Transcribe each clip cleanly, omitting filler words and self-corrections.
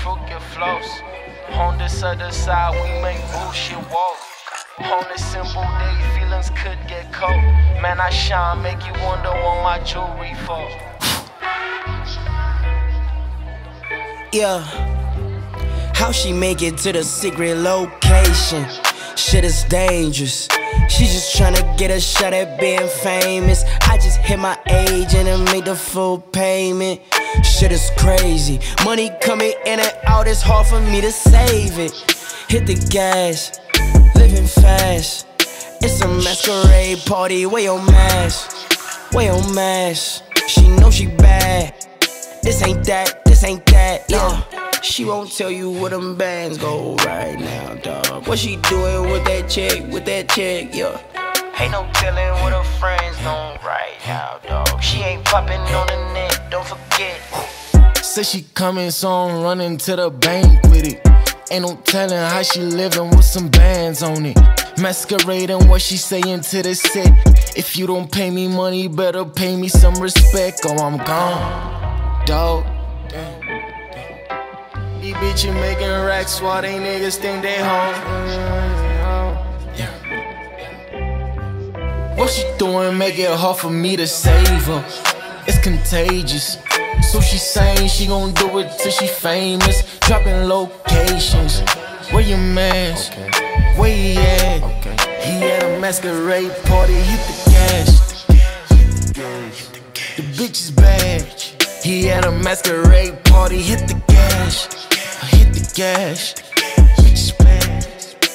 crooked flows. On this other side, we make bullshit walk. On this simple day, feelings could get cold. Man, I shine, make you wonder what my jewelry for. Yeah, how she make it to the secret location? Shit is dangerous. She just tryna get a shot at being famous. I just hit my agent and made the full payment. Shit is crazy. Money coming in and out, it's hard for me to save it. Hit the gas, living fast. It's a masquerade party, wear your mask. Wear your mask. She know she bad. This ain't that, yeah. She won't tell you where them bands go right now, dawg. What she doing with that chick, yeah. Ain't no telling what her friends doing right now, dawg. She ain't popping on the net, don't forget. Say she coming, so I'm running to the bank with it. Ain't no telling how she living with some bands on it. Masquerading what she saying to the set. If you don't pay me money, better pay me some respect or I'm gone, dawg. These bitches making racks while they niggas think they home. Yeah. What she doing make it hard for me to save her. It's contagious. So she saying she gon' do it till she famous. Dropping locations. Where your mask? Where he at? He at a masquerade party. Hit the gas. The bitch is bad. He at a masquerade party. Hit the gas. Hit the gas. Bitch is bad.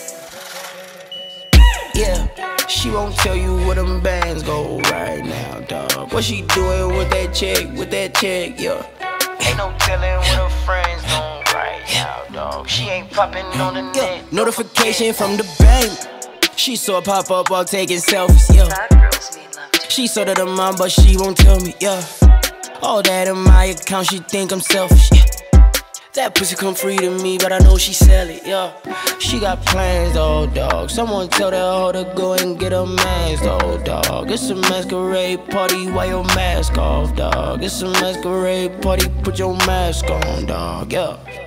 Yeah, she won't tell you where them bands go right now, dawg. What she doing with that chick, yeah. Ain't no telling what her friends doing right now, dawg. She ain't popping on the net. Notification from the bank. She saw it pop up while taking selfies, yeah. She saw that I'm mine, but she won't tell me, yeah. All that in my account, she think I'm selfish, yeah. That pussy come free to me, but I know she sell it, yeah. She got plans, though, dawg. Someone tell that hoe to go and get a mask, though, dawg. It's a masquerade party, why your mask off, dawg? It's a masquerade party, put your mask on, dawg, yeah.